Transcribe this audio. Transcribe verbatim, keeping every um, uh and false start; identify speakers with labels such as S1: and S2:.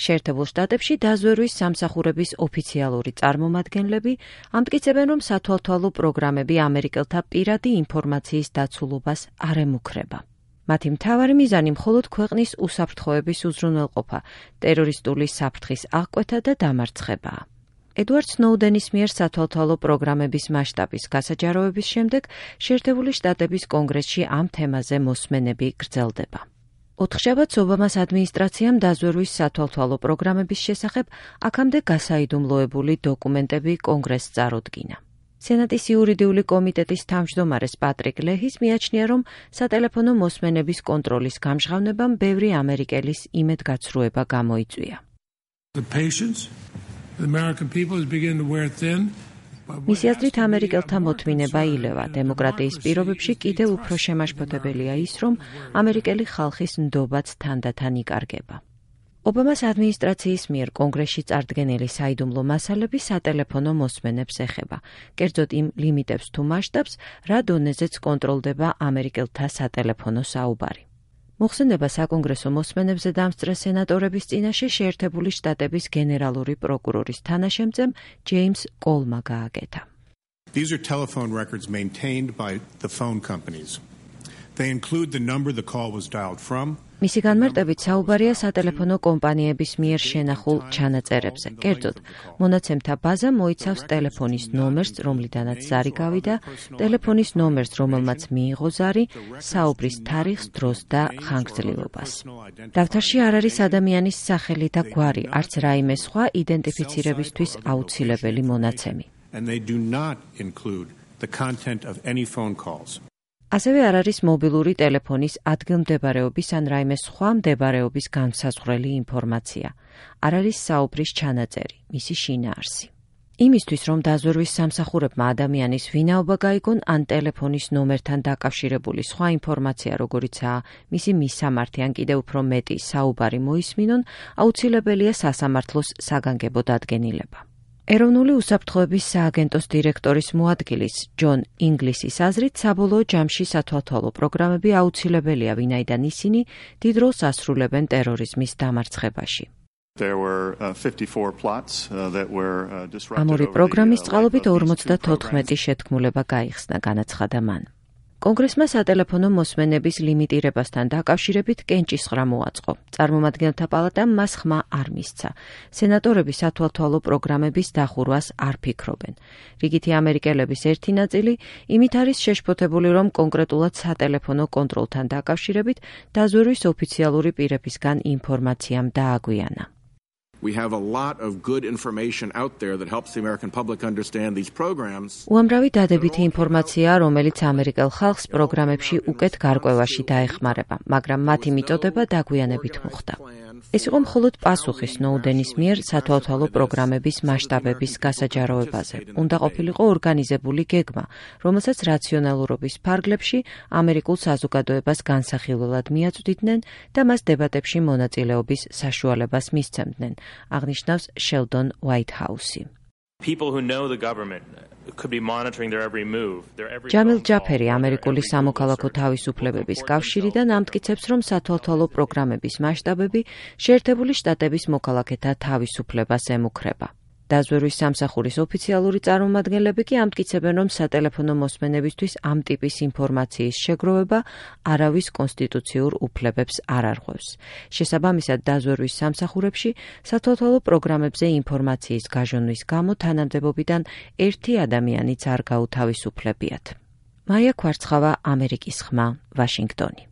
S1: შეერთებულ შტატებში დაზვერვის სამსახურების ოფიციალური წარმომადგენლები ამტკიცებენ, რომ სათვალთვალო პროგრამები ამერიკელთა პირადი ინფორმაციის დაცულობას არ ემუქრება. მათი მთავარი მიზანი მხოლოდ ქვეყნის უსაფრთხოების უზრუნველყოფა, ტერორისტული საფრთხის აღკვეთა და დამარცხებაა. ედვარდ სნოუდენის მიერ სათვალთვალო პროგრამების მასშტაბის გასაჯაროების შემდეგ შეერთებული შტატების კონგრესში ამ თემაზე მოსმენები გრძელდება. ოთხშაბათს ობამას ადმინისტრაციამ დაზვერვის სათვალთვალო პროგრამების შესახებ აქამდე გასაიდუმლოებული დოკუმენტები კონგრესს წარუდგინა. სენატის იურიდიული კომიტეტის თავმჯდომარეს პატრიკ ლეჰის მიაჩნია, რომ სატელეფონო მოსმენების კონტროლის გამჟღავნებამ ბევრი ამერიკელის იმედგაცრუება გამოიწვია. მისი აზრით, ამერიკელთა მოთმინება ილევა. დემოკრატიის პირობებში კიდევ უფრო შემაშფოთებელია ის, რომ ამერიკელი ხალხის ნდობაც თანდათან იკარგება. ობამას ადმინისტრაციის მიერ კონგრესში წარდგენილი საიდუმლო მასალები სატელეფონო მოსმენებს ეხება, კერძოდ იმ ლიმიტებს თუ მასშტაბს, რა დონეზეც კონტროლდება ამერიკელთა სატელეფონო საუბარი. მოხსენება საკონგრესო მოსმენებზე დამსწრე სენატორების წინაშე შეერთებული შტატების გენერალური პროკურორის თანაშემწემ ჯეიმს კოლმა გააკეთა.
S2: These are telephone records maintained by the phone companies. They include the number the call was dialed from.
S1: მისი განმარტებით საუბარია სატელეფონო კომპანიების მიერ შენახულ ჩანაწერებზე. კერძოდ, მონაცემთა ბაზა მოიცავს ტელეფონის ნომერს, რომლიდანაც ზარი გავიდა, ტელეფონის ნომერს, რომელმაც მიიღო ზარი, საუბრის თარიღს, დროს და ხანგრძლივობას. დავთარში არ არის ადამიანის სახელი და გვარი, არც რაიმე სხვა იდენტიფიცირებისთვის აუცილებელი მონაცემი.
S2: And they do not include the content of any phone calls.
S1: ასევე არ არის მობილური ტელეფონის ადგილმდებარეობის ან რაიმე სხვა მდებარეობის განსაზღვრელი ინფორმაცია. არ არის საუბრის ჩანაწერი, მისი შინაარსი. იმისთვის, რომ დაზვერვის სამსახურებმა ადამიანის ვინაობა გაიგონ ან ტელეფონის ნომერთან დაკავშირებული სხვა ინფორმაცია, როგორიცაა მისი მისამართი ან კიდევ უფრო მეტი საუბარი მოისმინონ, აუცილებელია სასამართლოს საგანგებო დადგენილება. ეროვნული უსაფრთხოების სააგენტოს დირექტორის მოადგილის ჯონ ინგლისის აზრით, საბოლოო ჯამში სათვალთვალო პროგრამები აუცილებელია, ვინაიდან ისინი დიდ როლს ასრულებენ ტერორიზმის დამარცხებაში. ამ ორი პროგრამის წყალობით ორმოცდათოთხმეტი შეთქმულება გაიხსნა, განაცხადა მან. კონგრესმა სატელეფონო მოსმენების ლიმიტირებასთან დაკავშირებით კენჭისყრა მოაწყო. წარმომადგენელთა პალატამ მას ხმა არ მისცა. სენატორები სათვალთვალო პროგრამების დახურვას არ ფიქრობენ. რიგითი ამერიკელების ერთი ნაწილი იმით არის შეშფოთებული, რომ კონკრეტულად სატელეფონო კონტროლთან დაკავშირებით დაზვერვის ოფიციალური პირებისგან ინფორმაციამ დააგვიანა.
S3: We have a lot of good information out there that helps the American public understand these programs.
S1: უამრავი დადებითი ინფორმაციაა, რომელიც ამერიკელ ხალხს პროგრამებში უკეთ გარკვევაში დაეხმარება, მაგრამ მათი მიწოდება დაგვიანებით მოხდა. ეს იყო მხოლოდ პასუხი სნოუდენის მიერ სათვალთვალო პროგრამების მასშტაბების გასაჯაროებაზე. უნდა ყოფილიყო ორგანიზებული გეგმა, რომელსაც რაციონალურობის ფარგლებში ამერიკულ საზოგადოებას განსახილველად მიაწვდიდნენ და მას დებატებში მონაწილეობის საშუალებას მისცემდნენ, აღნიშნავს შელდონ უაიტჰაუსი. ჯამილ ჯაფერი ამერიკული სამოქალაქო თავისუფლებების კავშირიდან ამტკიცებს, რომ სათვალთვალო პროგრამების მასშტაბები შეერთებული შტატების მოქალაქეთა თავისუფლებას ემუქრება. დაზვერვის სამსახურის ოფიციალური წარმომადგენლები კი ამტკიცებენ, რომ სატელეფონო მოსმენებისთვის ამ ტიპის ინფორმაციის შეგროვება არავის კონსტიტუციურ უფლებებს არ არღვევს. შესაბამისად, დაზვერვის სამსახურებში სათვალთვალო პროგრამებზე ინფორმაციის გაჟონვის გამო თანამდებობიდან ერთი ადამიანიც არ გაუთავისუფლებიათ. მაია ქვარცხავა, ამერიკის ხმა, ვაშინგტონი.